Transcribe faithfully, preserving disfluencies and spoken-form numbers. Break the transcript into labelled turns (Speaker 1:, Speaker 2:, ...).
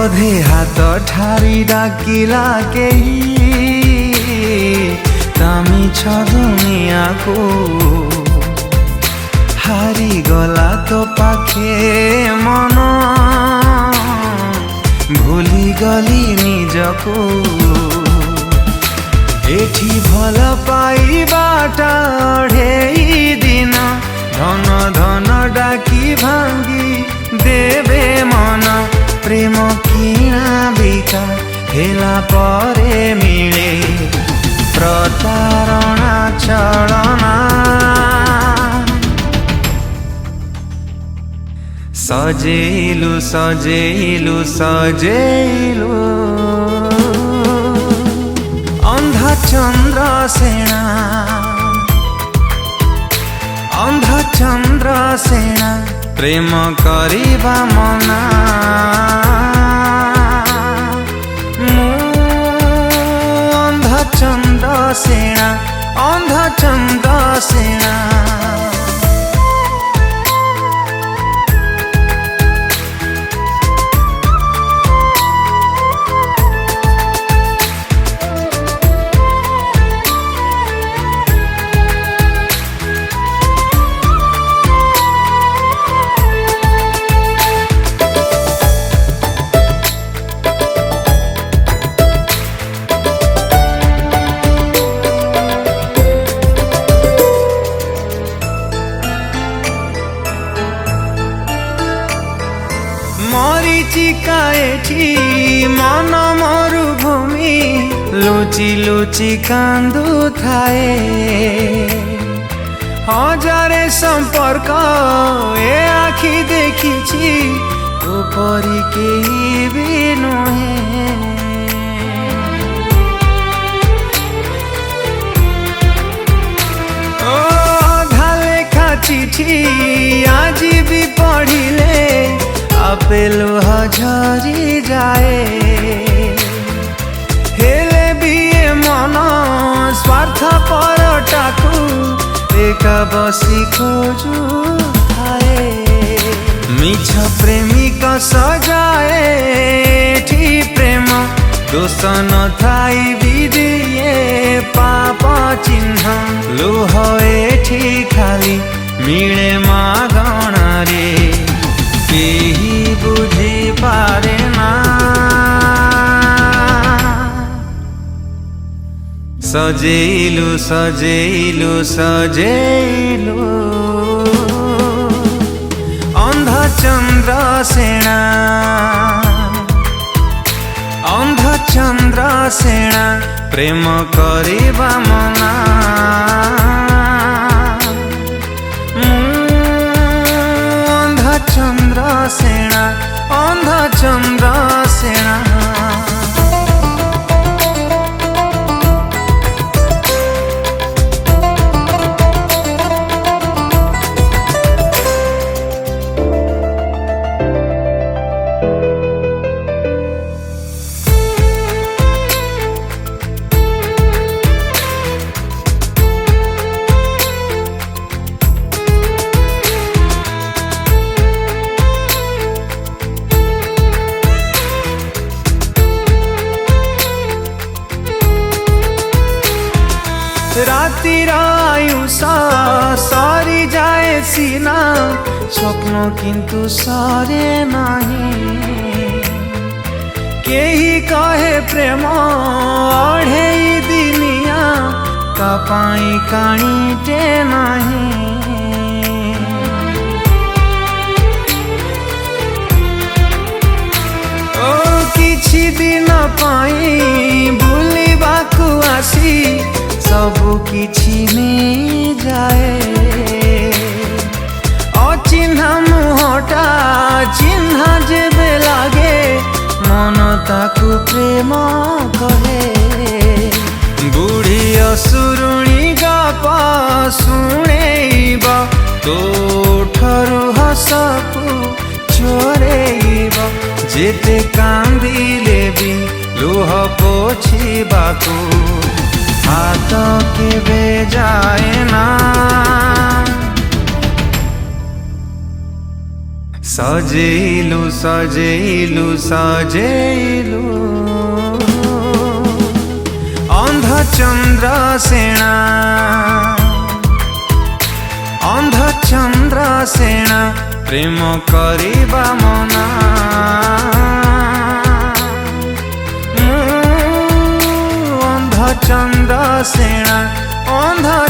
Speaker 1: बोधे हाथ ठारी डाकिला केही तामी छ दुनिया को हारी गला तो पाखे मन भूली गली निजको एठी भल पाइबाटा अढेई दिन धन धन डाकी भांगी देवे मन प्रेम किणा बिका हेला परे मिले प्रतारणा चलना सजेलु सजेलु सजेलु अंधा चंद्र सेना अंधा चंद्र सेना प्रेम करिबा मना अंधा चंद्र सेना अंधा चंद्र सेना मरीचिका एठी मन मरुभूमि लुचि लुचि कांदु थाए हजारे संपर्क ए आखि देखिछि तो परी केही भी नहे ओ अधा लेखा चिठी आज भी पढ़िले अपेलु झरी जाए हेले भी ये मन स्वार्थ परटाकू एक बसी खोजु थाए मिछ प्रेमिक सजाए ठी प्रेम दोष न थाई भी दिए पाप चिन्ह लुह एठी खाली मिले मागणा रे केही बुझी पारे ना सजेलु सजेलु सजेलु अंधा चंद्र सेना अंधा चंद्र सेना प्रेम करिबा मना चंद्र सेना अंधा चंद्र सेना रातिर आयुष सरी जाए सीना स्वप्न किंतु सरे नहीं केही कहे प्रेम अढ़ेई दिनिया कपाई काणीटे नहीं ओ किछि दिन पाई भूलिबाकू आसी सबु किछि नहीं जाए अचिन्हा मुहटा चिन्हा जेबे लागे मन ताकू प्रेम कहे बुढ़ी असुरुणी गप शुणेब तोठरू हसकू चोरेब जेते कांदिले भी लुह पोछिबाकू हाथ केबे जाए ना सजेलु सजेलु सजेलु अंध चंद्र सेना अंध चंद्र सेना प्रेम करिबा मना अंध चंद्र सेना अंध